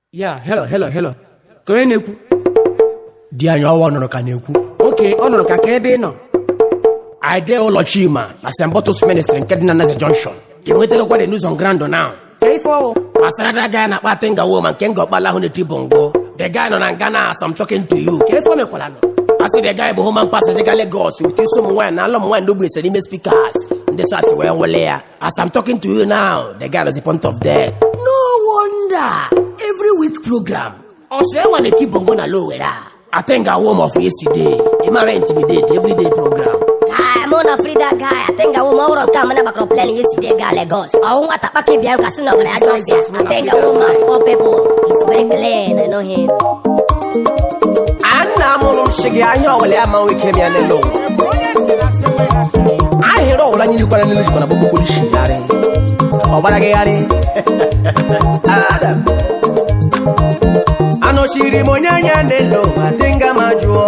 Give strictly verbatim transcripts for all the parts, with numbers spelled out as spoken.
Yeah, hello, hello, hello. Ka onye na-ekwu? Di anyị ọwa nọrọ ka na-ekwu. Okay, ọ nọrọ ka ka ebe ị nọ. I dey ụlọ Chima na Saint Bottles Ministry nke dị na Naze Junction. Ị nwetegokwa the news on ground now. Ka ife ọwụ. Gbasara da guy na-akpa Tenga woman nke nga ọkpala ahụ na-eti bongo. The guy nọ na nga na as I'm talking to you. Ka ife o mekwala nọ. I see the guy bụ home and passenger ga Lagos with some wine na alum wine n'ogbe ese n'ime speakers. Ndị so asị wee nwele ya. As I'm talking to you now, the guy is the point of death. No wonder. Every week program. Also, I want to keep on going low with that. I think I warm off yesterday. It might intimidate every day program. I'm on a free that guy. I think I will more of time. I'm not planning yesterday, guy Lagos. I want to pack it behind casino. I think I will my four people. It's very clean. I know him. And I'm on Shiggy. I know where I'm we came here alone. I hear all I need to go and lose on a book of shit. Oh, but I get Adam. Ano shiri monyanya nelo atenga majuo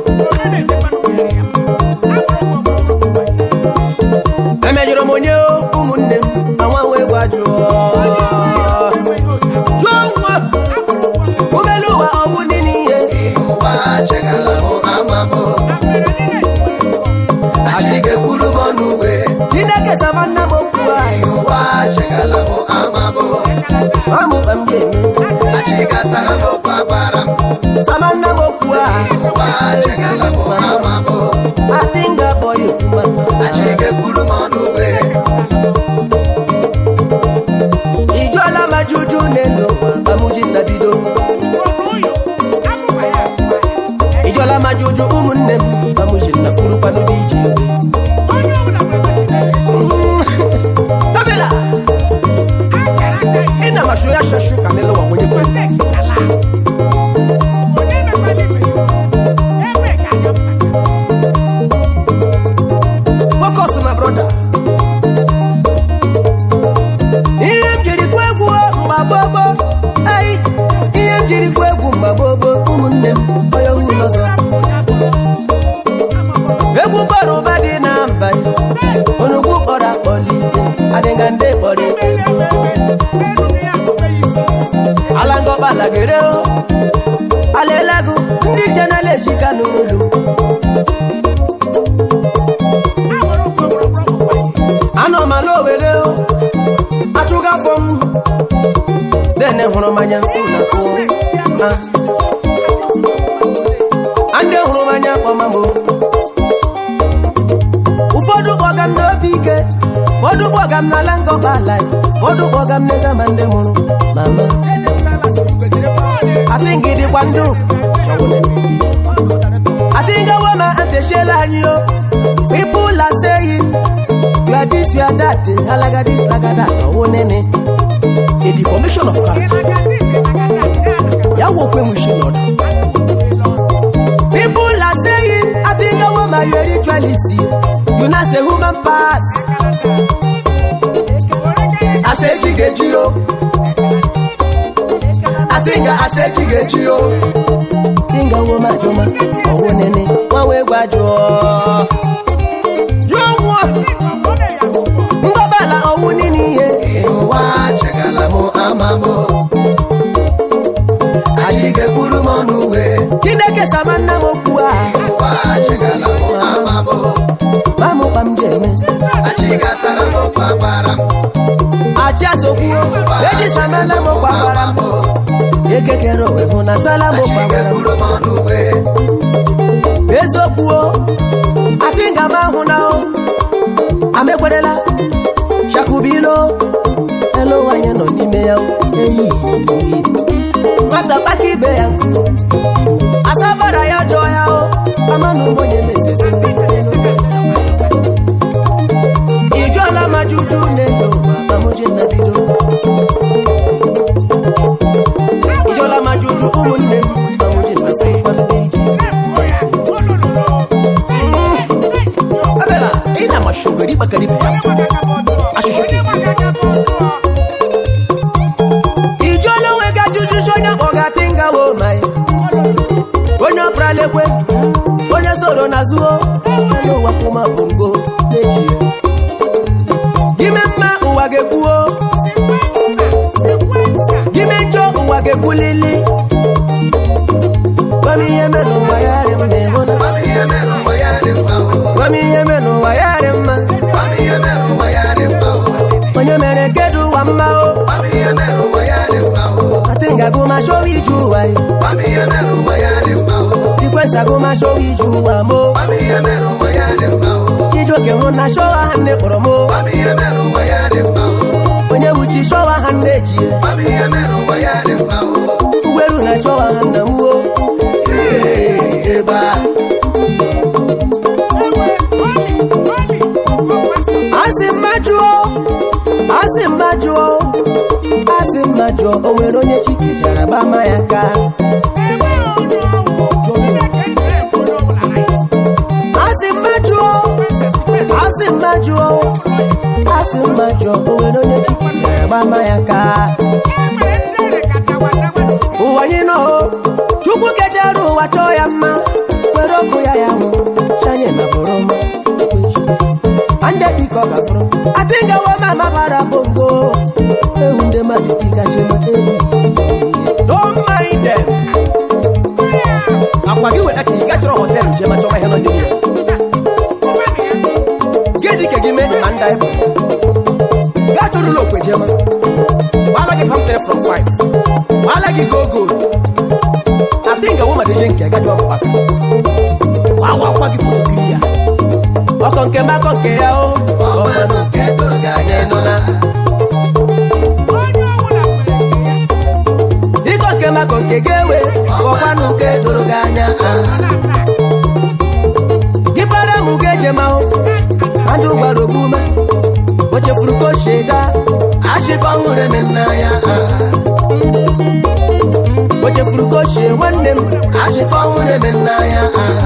Amejuro monyo umunne awanwe gwajuo Jomwa Ubeluwa owunini ye Iwa chegala mo amamo Ajige kulumo nuwe Kineke savana mo kuwa Iwa chegala mo amamo Mamu amjeme Achiga saramo paparam Samana mokua Wajegala mo amamo Atinga boy kumana Achige bulu manuwe Ijola majuju nelo Amuji nabido Ijola majuju umunem Amuji nafuru panu diji Babela Ina mashoya shashu kanelo wa mwenye fanteki sala Oneme malipe yo Ewe kanya Focus my brother Iye mjiri kwegu mbabobo Ay Iye mjiri kwegu mbabobo Umunem Oyo ulozo Egu mbaro badi na mbai Onugu ora polite Adengande polite Alango balagereo Alelagu Ndi chanale shika nurulu Ano malo weleo Atuga fom Dene hono manya Unako Ande hono manya kwa mambo Ufodu bogam no bige Fodu bogam na lango balai Fodu bogam neza mande mono Mama I think it is one do. I think a woman and the shell and you. People are saying, you are this, you are that. I like this, like that. Oh, nene. A deformation of character. Ya walk when we should not. People are saying, I think a woman you are ritually see. You not say woman pass. I say Jigejio. Tinga asheji gejio Tinga woma joma Owo nene Wawe gwajo Yomwa Ngobala owu nini ye Ewa chegala mo amamo Ajige kulu monuwe Kineke samana mokuwa Ewa chegala mo amamo Mamu pamjeme Achiga saramo paparam Achia sokuo Eji samana mo paparam Ekekero we hona salamo pagara Ezokuo Atinga mahuna o Amekwadela Shakubilo Elo wanyano nime yao Eyi Wata paki be yanku Asabara ya joya o Amanu mwenye mesese Ijola majuju neno Mamuji nabido Majuju umunne Mamuji na free kwa nidiji Abela Ina mashugari bakaribe Ashishuki Ijolo wega juju shonya Oga tinga wo mai Onyo pralekwe Onyo soro na zuo Onyo wakuma bongo Neji Gime mma uwage kuo Gime njo ụwa ga-ekwulili Gwami ihe me n'ụwa ya dị mma ịhụna Gwami ihe me n'ụwa ya dị mma Onye mere kedu ụwa mma o Atinga goma show iju ụwa Sequence goma show iju ụwa mo Chijoke hụ na show ha nne kpọrọ mo Onye wuchi show ha nne ji Ugweru na show ha nna mu o Asi majuo Asi majuo Asi majuo o nwere onye Chike jara bama ya ka Asi majuo Asi majuo Asi majuo o nwere onye Chike jara bama ya ka Uwa nyino Chukwu kejaru ụwa chọọ ya mma Were ọkụ ya ya hụ Shanye na foroma Ande diko gafro Atinga wa mama para bongo Eunde madikika shema Don't mind them Akwa giwe daki igachiro hotel Jema choma heno ndini Gedi kegime anda ebo Gachoro lo kwe jema Wala ki pamtere from five Wala ki go go Atinga wa madijenke Gachwa mpaka Wawa kwa kiputo kilia Okonke makonke ya o Omanu ke turuganye nuna Ikonke makonke gewe Okwanu ke turuganya Gipara mugeje mao Andu gwaro kuma Oche furuko sheda Ashiko hure menna ya Oche furuko she wanem Ashiko hure menna ya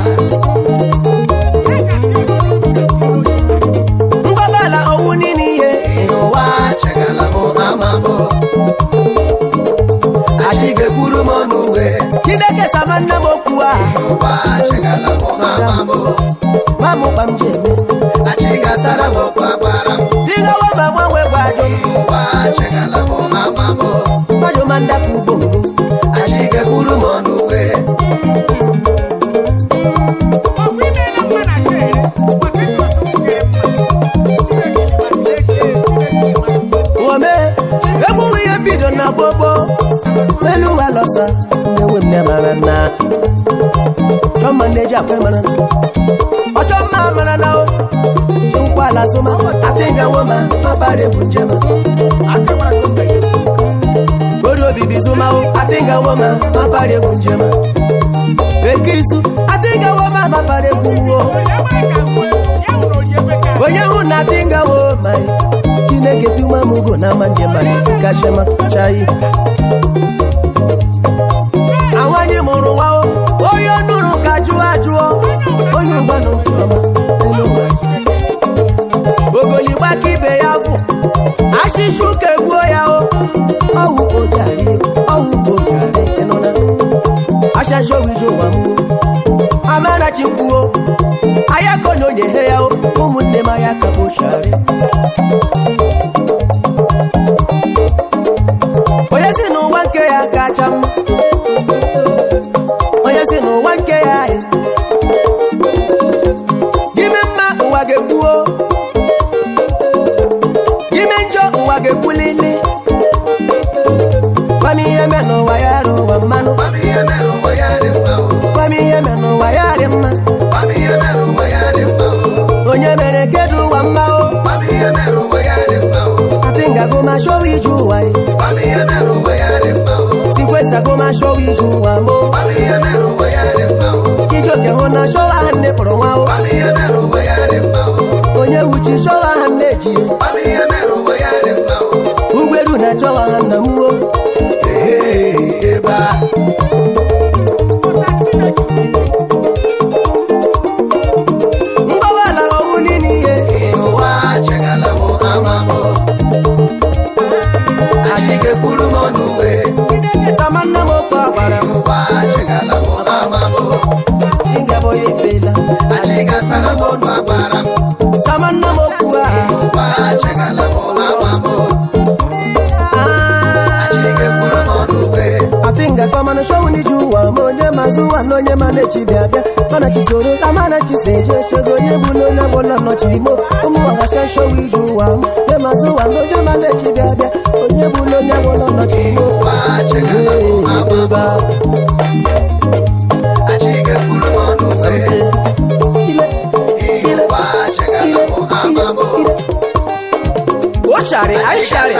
Kideke samanna mokua Mamu pamjeme Achiga sara mokua para Diga wa mama we wajo Majo manda kubongo Achiga kuru monuwe Wame Ebu ye bido na bobo Melu walosa Newe marana Choma neja kwe marana Ochoma marana o Shunkwa la soma Atinga woma Mabare bunjema Godo bibi soma o Atinga woma Mabare bunjema Ekisu Atinga woma Mabare bunwo Onye huna atinga woma Chineke tuma mugo na mandema Nikashema chai Awani muru wao Oyo nuru kajua juo Onyu banu choma Enuwa Ogoli waki beyafu Ashishuke guo yao Owu ojari Owu ojari Enona Ashasho wijo wamu Amana chimpuo Ayako nyonye heyao Umunne mayaka bushari Oyesi no wanke ya kacham Oyesi no wanke ya Gime mma uwage kuo Gime njo uwage kulili Kwami yeme no wayaro wa manu Kwami yeme no wayare mma Kwami yeme no wayare mma Kwami yeme no wayare mma Onye mere kedu wa mma o Kwami yeme no wayare mma Atinga goma show iju wa Kwami yeme no wayare mma Sequence goma show iju wa mo Kwami yeme no wayare mma Chijoke hona show ha nne kpọrọ nwa o Kwami yeme no wayare mma Onye wuchi show ha nne ji Kwami yeme no wayare mma Ugweru na show ha nna mu o Eba Ngobala owu nini ye Ewa chegala mo amamo Achike kuru monuwe Samanna mo kwa para Ewa chegala mo amamo Inga boye pela Achika sara mo nwa para Samanna mo kwa Ewa chegala mo amamo Achike kuru monuwe Atinga kama no show ni juwa monye mazuwa no nye manechi bia bia mana chisoro amana chiseje chego nye bulo na bola no chimo omu wa show ni juwa nye mazuwa no nye manechi bia bia onye bulo nya bola no chimo wa chego baba achiga fulu monu se ile ile wa chega amambo o share ai share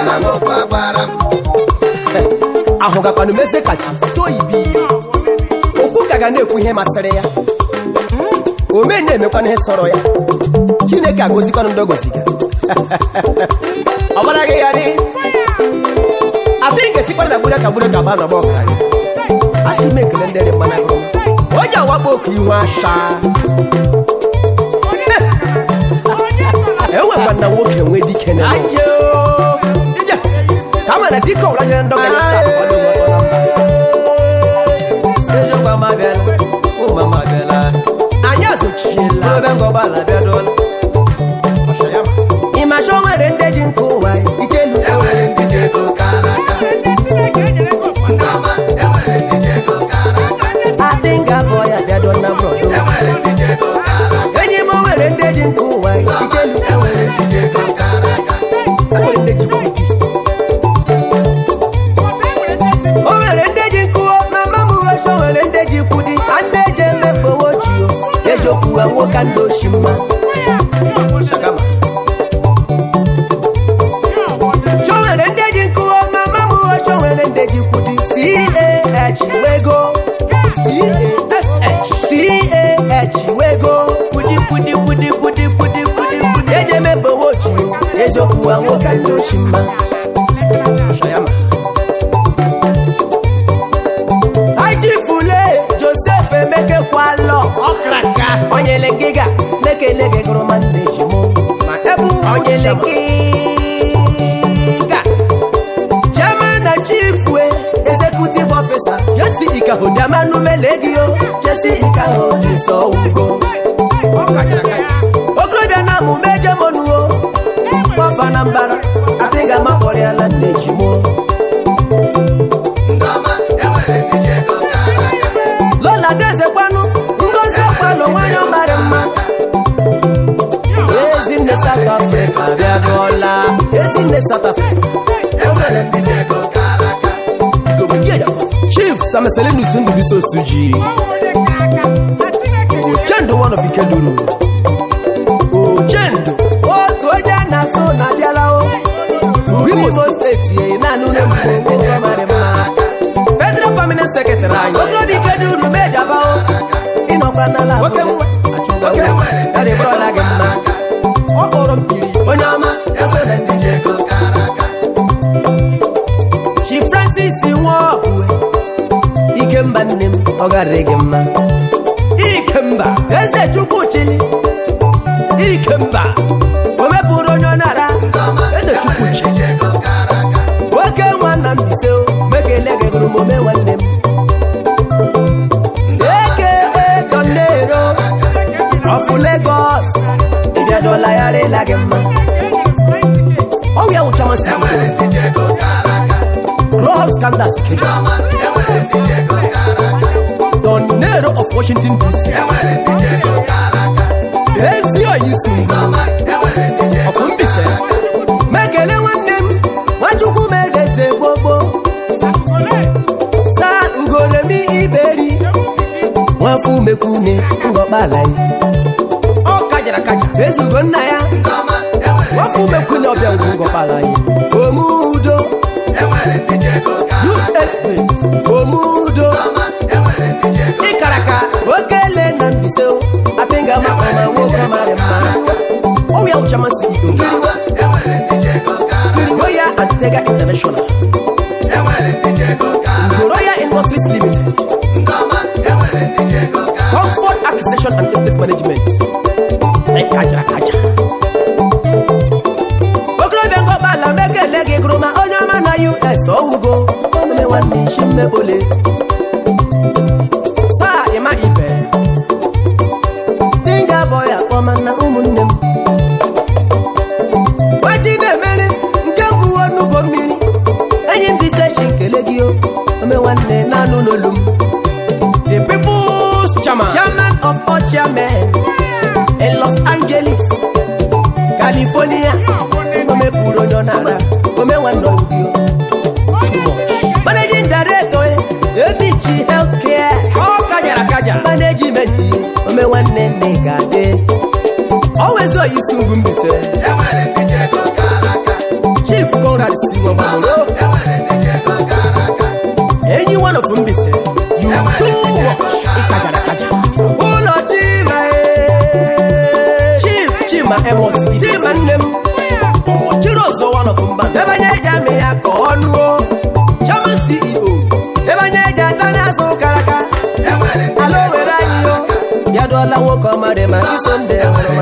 ahoga kwanu mese kati so ibi okukaga na ekwu ihe masịrị ya ome na-emekwa ihe sọrọ ya Chineke agozikwa ndo goziga ọbara gị ya dị atịrị ngesikwa na gbure ka gbure ka ba na bọ ka ashi mekele ndere mana gro oja wagbo oku ihu asha ewe gbanna nwoke nwe dike na ajo ija kama na dike ọla jere ndo ga sa ejo kwa mabela o mama bela anya so chila be ngo bala be don ashayama ima sho were ndeji nko wa ikelu e were ndije ko karaka ndama e were ndije ko karaka atinga boya be don na bro e were ndije ko karaka enyi mo were ndeji nko wa ikelu e were ndije ko karaka e were ndeji ko o were ndeji ko mama mu sho were ndeji kudi andeje mebo woji o ejoku awo kando shima shakama sho were ndeji ko mama mu sho were ndeji kudi C A H wego C A H C A H wego kudi kudi kudi kudi kudi kudi eje mebo woji o ejoku awo kando shima shayama meke kwalo okraka onyele giga leke leke gromande jimo ma ebu onyele giga chairman and chief we executive officer Jesse Ikaho damanu melegio Jesse Ikaho jiso ugo okajara kaya okroda na mu meje monuo wafa na mbara atinga mapori ala ndejimo ndama ewere dijego lola deze kwanu ngozi kwanu wanyo marema ezi ne South Africa bia dola ezi ne South Africa ozele ndijego karaka go biya Chief Samesele Nusundu biso suji o chendo one of Ikeduru o chendo o toja na so na diala o Imo State ye na nu ne mo marema Federal Permanent Secretary Okro di Keduru meja bao ino kana la achunga kare bro la gemma okoro mpiri onyama esele ndije ko karaka Chief Francis Nwokwe Ikemba nnem ogare gemma Ikemba eze chukwu chili Ikemba omepuru onyonara eze chukwu chili oke nwanna mbise mekele geguru mome nwannem of Lagos ibia dola yare la gemma oh ya uchama si club scandals kejama Don Nero of Washington D C Ezio Yisungu of Mbise Mekele nwannem Nwachukwu medeze gbogbo Sa ugoremi iberi Nwafu mekune ngọkpala yi ọ kajara kaja ezugo nna ya nwafu mekune ọbịa ngọkpala yi omudo U S B omudo ikaraka okele na mbise atinga makama nwoke mara mma ọwịa uchama si ido Royal Antega International Royal Industries Limited Comfort Acquisition and Estate Management like Kajara Kaja Okro bengo bala meke lege groma onyama na U S Ougo Ome wani shime bole Sa ima ibe Tinga boya koma na umunnem Wajine mele Nke mbuwa nubo mili Enyi mbise shinkelegio Ome wane na nanu nolum. The people's chairman. Chairman of all chairmen in Los Angeles, California. Come puro nonara, come wando udio. Managing director, M G Healthcare. Oh, kajara kaja. Management, come one nigga day. Always are you soon be say. Chief Conrad Siwabolo. Any one of them be say. You too much. Kajara kaja. Oh Lord, Chima. Chief Chima Emos. Chima Nem. Chirozo one of them. Never neja me a corno. Chairman C E O. Never neja Tanazo Karaka. Hello, where are you? Yadola Wokoma de Madison.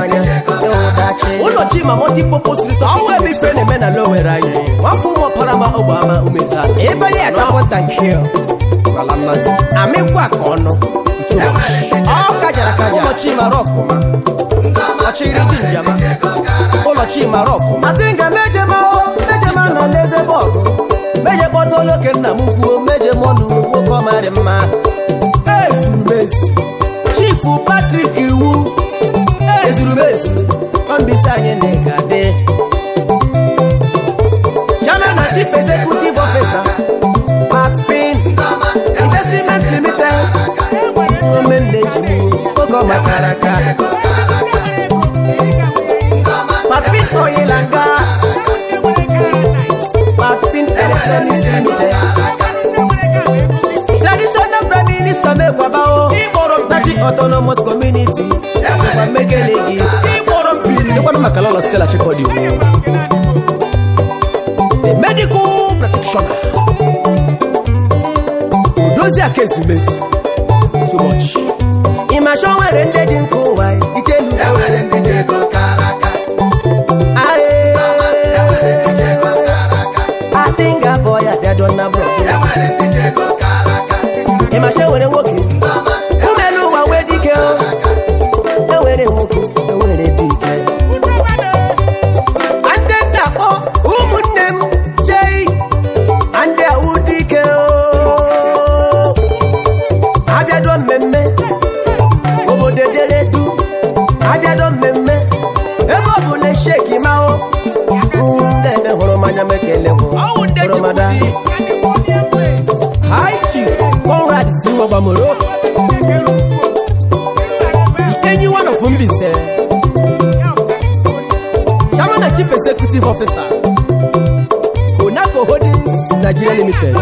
Ulo chima multi-purpose resources. Awe mi friend men alone where are you? Wafumo Parama Obama umeza. Eba ye I want thank you. Walamazi. Ame kwa kono. Oh kajara kaja. Ulo chima rokuma. Achiri jinjama. Ulo chima rokuma. Atinga meje mao. Meje mana leze bogo. Meje koto loke na mugu. Meje monu woko marema. Ezurubesi. Chifu Patrick Iwu. Ezurubesi. Bisanye negade. Chairman and Chief Executive Officer, Macfin Investment Limited. Koko Makaraka. Macfin Oil and Gas. Macfin Electronics Limited. Traditional Prime Minister Mekwabao. Nachi Autonomous Community. Mekelegi. The medical practitioner. Those are cases too much. Imagine where ended in Kuwait. It tell you where ended in Karaka. I think a boy at that don't know. Imagine when I'm walking. Who may know where they go? Where they walk. Hi Chief Conrad Siwabamolo. Any one of them be said. Chairman and Chief Executive Officer, Konako Holdings Nigeria Limited.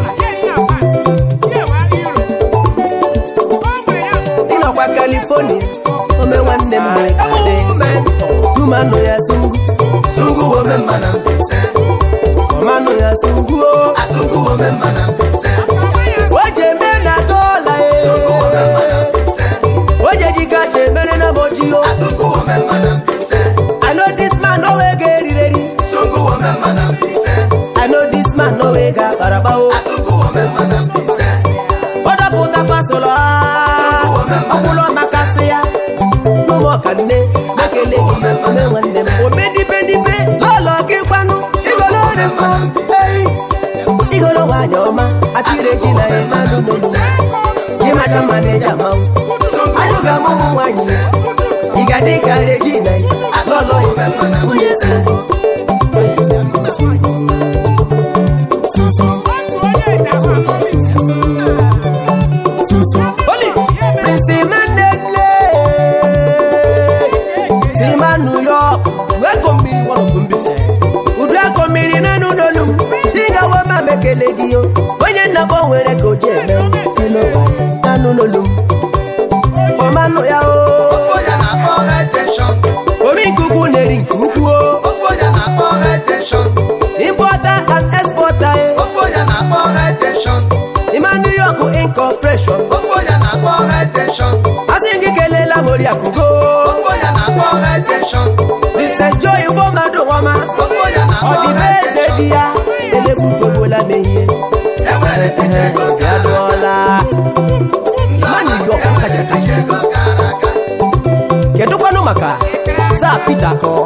In our California, Ome one name, two man no ya sungu, sungu woman man. Mano ya sungu o asungu wo me mana pese oje me na dola e sungu wo me mana pese oje jika she mere na moji o asungu wo me mana pese I know this man no we get ready sungu wo me mana pese I know this man no we ga baraba o asungu wo me mana pese oda puta pasolo sungu wo me mana makase ya no mo kanne makele ki me wande o me di be di be lolo ki kwanu hey, igolo wanyoma atire jina e manunu. Kima chama neja mau. Ayuga mumu wanyi. Igadika rejina e lolo e unyesingo. Susu. Susu. Oli. Prince Mandela. Sima New York. Welcome me one of them be said. Mekelegi yo onye na bo nwere ko je me tilo nanu nolum o manu ya o ofo ya na for attention omi kuku neri kuku o ofo ya na for attention importer and exporter ofo ya na for attention Imanu York Incorporation ofo ya na for attention asingi kelela mori akugo ofo ya na for attention listen joy for madu wama ofo ya na for attention dia la meye ewe tete ya dola Imanu York kaja kaja kedo kwano maka sa Peter ko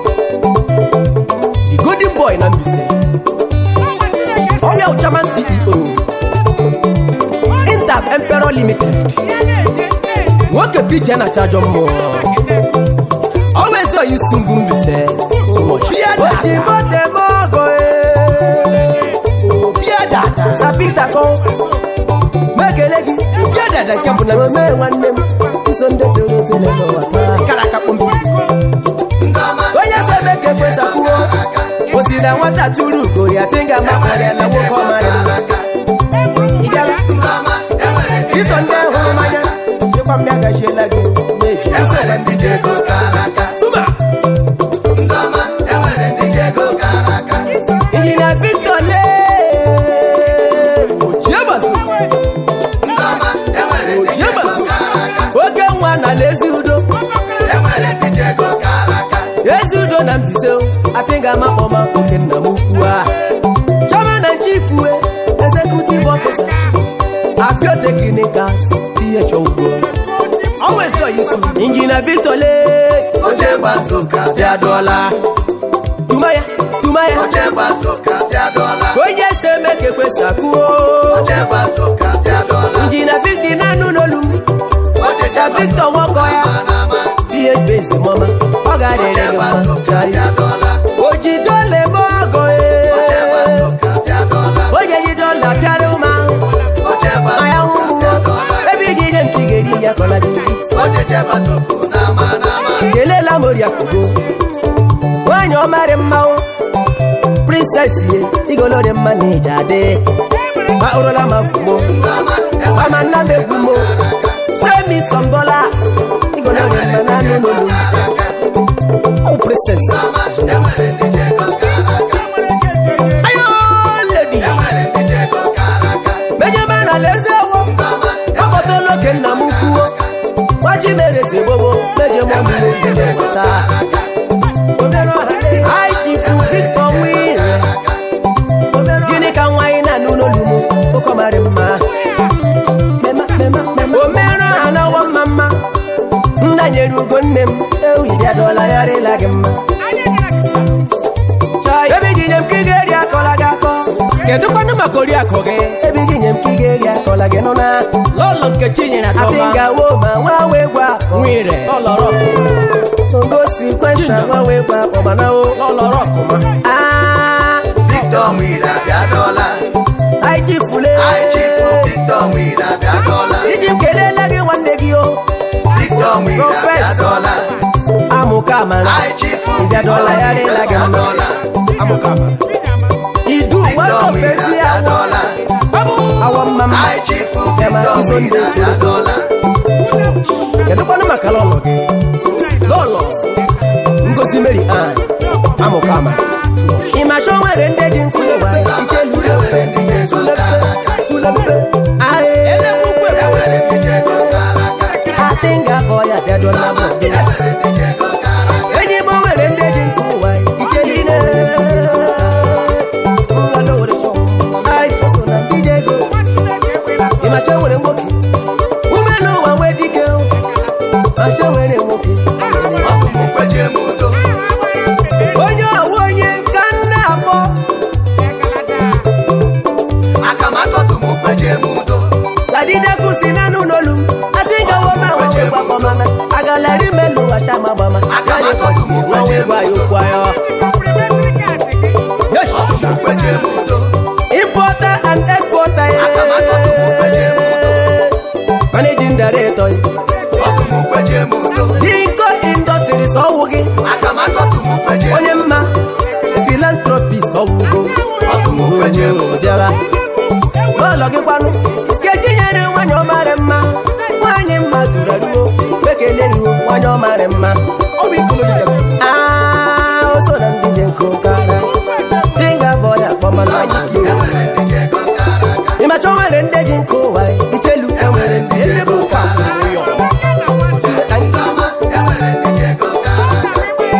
the golden boy na mbise oya chairman C E O Emperor Limited. Nwoke piche na chajo mmụọ. Always you single me say too much. Oji bote mogo eh. Oh biada. Sapita ko. Mekelegi. Biada da kampu na me wannem. Isonde tolo tele ko wata. Karaka pombi. Oya se meke kwesa kuo. Osina wata turu go ya tinga makore na wo ko mare. Idara. Isonde ho manya. Kwa mdaga shela go. Isonde ndije ko karaka. Suma. Ndama ewere ndije go karaka. Injina Victor le. Ochiabasu. Ndama ewere ndije go karaka. Oge nwa na lezi udo. Ewere ndije go karaka. Lezi udo na mbiso. Atinga mapoma oke na mukua. Chairman and chief we. Executive officer. Afio technicals. T H O go. Always saw you soon. Injina Victor le. Oje bazuka bia dola. Tumaya, tumaya. Oje bazuka bia dola. Oye se meke kwesa kuo. Oje bazuka bia dola. Injina Victor na nunolum. Oje Sa Victor Mokoya. P H base mama. Oga de Oje de bazuka mama. bia dola. Oji dole mogo eh. Oje bazuka bia dola. Oye ji dole piaruma. Oje Aya bazuka humu. bia dola. Ebi di dem tigeri ya kola di. Oje bazuku na manama. Kele la moria kugo. Wanyo mare mao. Princess ye. Igolo de manager de. Ma orola mafumo. Ndama Mama na megumo. Spray me some dollars. Igolo de manano no no. Oh princess. ewere ndije go karaka. Ayo lady. Ewere ndije go karaka. Meje mana lezewo. Oboto loke na mukuo. Waji mere se bobo. Meje mo mi le wata. Hi chief Victor Wire. Gini kan wai na nuno lumo. Oko mare mma. Mema mema mema. O mero ana wa mama. Nna nyeru go nnem. E wi dia dola yare la gemma. Ebi jinyem kigeri akola gako. Kedu kwanu makori akoge. Ebi jinyem kigeri akola genona. Lolo nke chinyere atoma. Atinga wo ma wa we gwa. Nwire. Lolo rock. Tongo sequence wa we gwa omana o. Lolo rock ma. Ah. Victor Mwira bia dola. Ai chifule. Ai chifu Victor Mwira bia dola. Ishim kelele ge wande gi o. Victor Mwira bia dola. Amukama. Ai chifu Bia dola yare la ge bia dola. Amukama. Idu wa Victor ko Mwira fesi bia awo. dola. Abu. Awon mama. Ai chifu Victor Mwira bia dola. Kedu kwanu makalolo ge. Lolo. Ngozi Mary Ann. Amukama. Imasho were ndeji nkuwa. Ikelu Ewere ndije go karaka. Sulembe. Aye. Ewere ndije go karaka. Atinga boy abia dola mo. Ewere ndije go karaka. Enyi mo were ndeji nkuwa. Ikeline. Ngalo re so. Ai so na ndije go. Imasho were ngoki. Umeno wa wedike. Masho were ngoki. Ọtụmụ kweje mudo. Onye awonye kanna abo. Akamako tụmụ kweje mudo. Sadida kusina nunolum. Atinga wo ma wa we gwa mama. Agalari melu asha mabama. Akamako tụmụ Wa we kweje gwa yo mudo. kwa yo. Yes. Ọtụmụ kweje mudo. Importer and exporter. Akamako tụmụ kweje mudo. Managing director. Ọtụmụ kweje mudo. Dinko Industries ọwụghị. Akamako tụmụ kweje Onye mma. Philanthropist ọwụgo. Ọtụmụ kweje mudo. Bịara. N'ụlọ gị kwanụ. Kechi nyere nwanyị ọmara mma. Nwanyị mma zuru eruo. Bekele iwu nwanyị ọmara mma. Ah, o so na ndị je nke ụkara. Dinga bọya kpọmala gị. Ewere ndije go karaka. Ịmacha o nwere ndị ji nke ụwa ichelu. Ewere ndije go karaka. Ndama ewere ndije go karaka.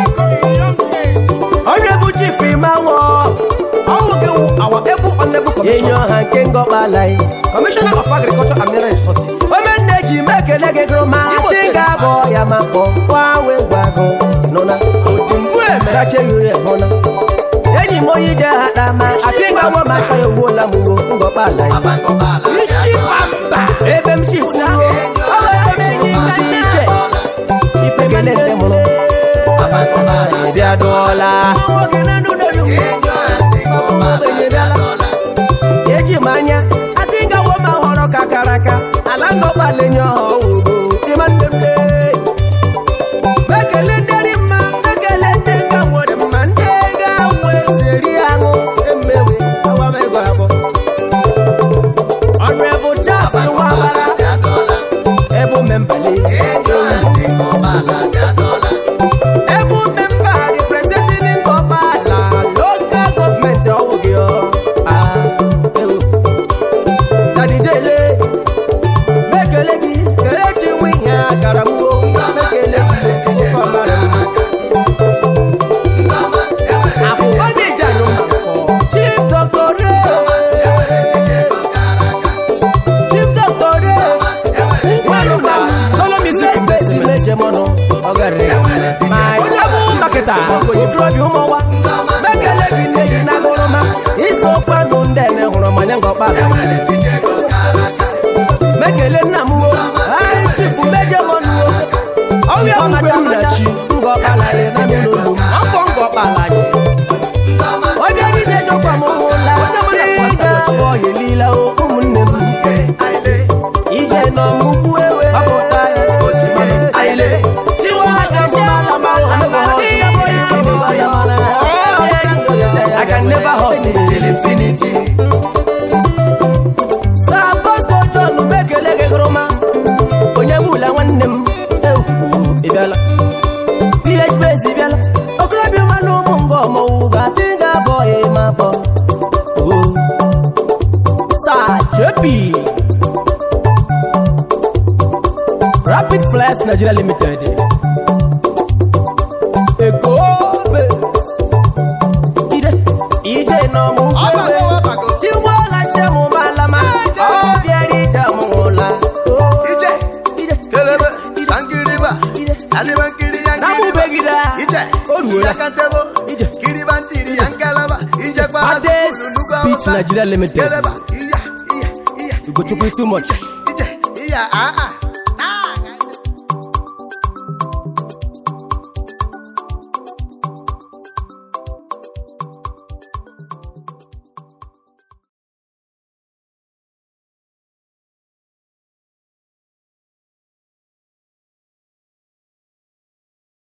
Onye bụ chief Imanwo. Ọwụ gị wụ awa ebu ọnebu commission. Enyo ha nke ngọkpala yi. Commissioner of Agriculture and Mineral Resources. Ome nne ji mekele gị gụrụ ma tinga bọ ya ma kpọ. Kwa we gwago. Nụna. Otimbu emere. Rache yuri ehụna. Enyi m onye ije ha dama. Atinga wo ma chọ ya owuola m ugo ngọkpala yi. Abangọbala bia dola. Ebe ngọkpala enwere ndị ji ego kara aka mekele nna m wo anyị chifu meje mọnuwo ọrịa macha macha ngọkpala ya na n'olu m afọ ngọkpala ya onye niile jọkwa m ụla ndị ga-abọ ya elila ụmụnne m ije nọ m ukwu ewe ọpụta ya aile chiwa hacha m mala mala I can never hustle till infinity Sabasto John Bekelege Groma onye bula nwanne m ewu ịbịala P H Praise ịbịala okorobịa ma na ụmụ ngo ma ụga tinga boy ma bọ oh Sa J P Rapid Flash Nigeria Limited Eko be ide ije no mu ọbago ọbago chiwo la shemu malama obiari jamula ije kelebe sangiriba aliba kiri namu yankiriba begida ije oruola yakantebo ije kiriba ntiri yankalaba ije kwa Ades Beach Nigeria Limited keleba iya iya iya you go to too much ije iya ah ah